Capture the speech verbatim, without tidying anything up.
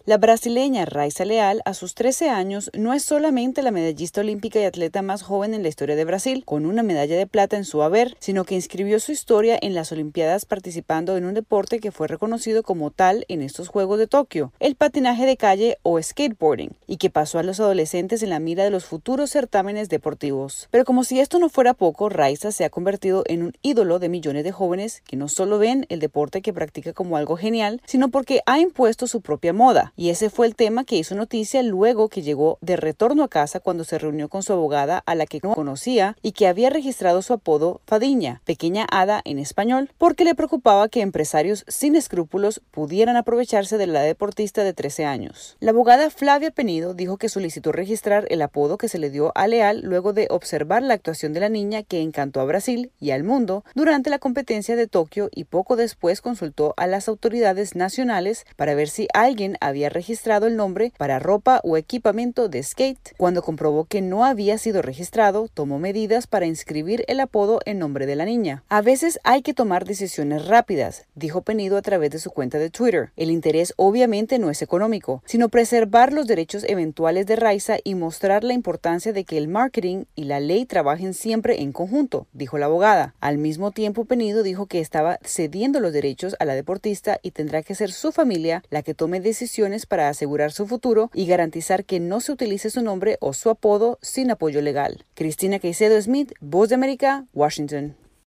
La brasileña Rayssa Leal, a sus trece años, no es solamente la medallista olímpica y atleta más joven en la historia de Brasil, con una medalla de plata en su haber, sino que inscribió su historia en las Olimpiadas participando en un deporte que fue reconocido como tal en estos Juegos de Tokio, el patinaje de calle o skateboarding, y que pasó a los adolescentes en la mira de los futuros certámenes deportivos. Pero como si esto no fuera poco, Rayssa se ha convertido en un ídolo de millones de jóvenes que no solo ven el deporte que practica como algo genial, sino porque ha impuesto su propia moda. Y ese fue el tema que hizo noticia luego que llegó de retorno a casa cuando se reunió con su abogada, a la que no conocía y que había registrado su apodo Fadinha, pequeña hada en español, porque le preocupaba que empresarios sin escrúpulos pudieran aprovecharse de la deportista de trece años. La abogada Flavia Penido dijo que solicitó registrar el apodo que se le dio a Leal luego de observar la actuación de la niña que encantó a Brasil y al mundo durante la competencia de Tokio, y poco después consultó a las autoridades nacionales para ver si alguien había registrado el nombre para ropa o equipamiento de skate. Cuando comprobó que no había sido registrado, tomó medidas para inscribir el apodo en nombre de la niña. A veces hay que tomar decisiones rápidas, dijo Penido a través de su cuenta de Twitter. El interés obviamente no es económico, sino preservar los derechos eventuales de Rayssa y mostrar la importancia de que el marketing y la ley trabajen siempre en conjunto, dijo la abogada. Al mismo tiempo, Penido dijo que estaba cediendo los derechos a la deportista y tendrá que ser su familia la que tome decisiones para asegurar su futuro y garantizar que no se utilice su nombre o su apodo sin apoyo legal. Cristina Caicedo Smith, Voz de América, Washington.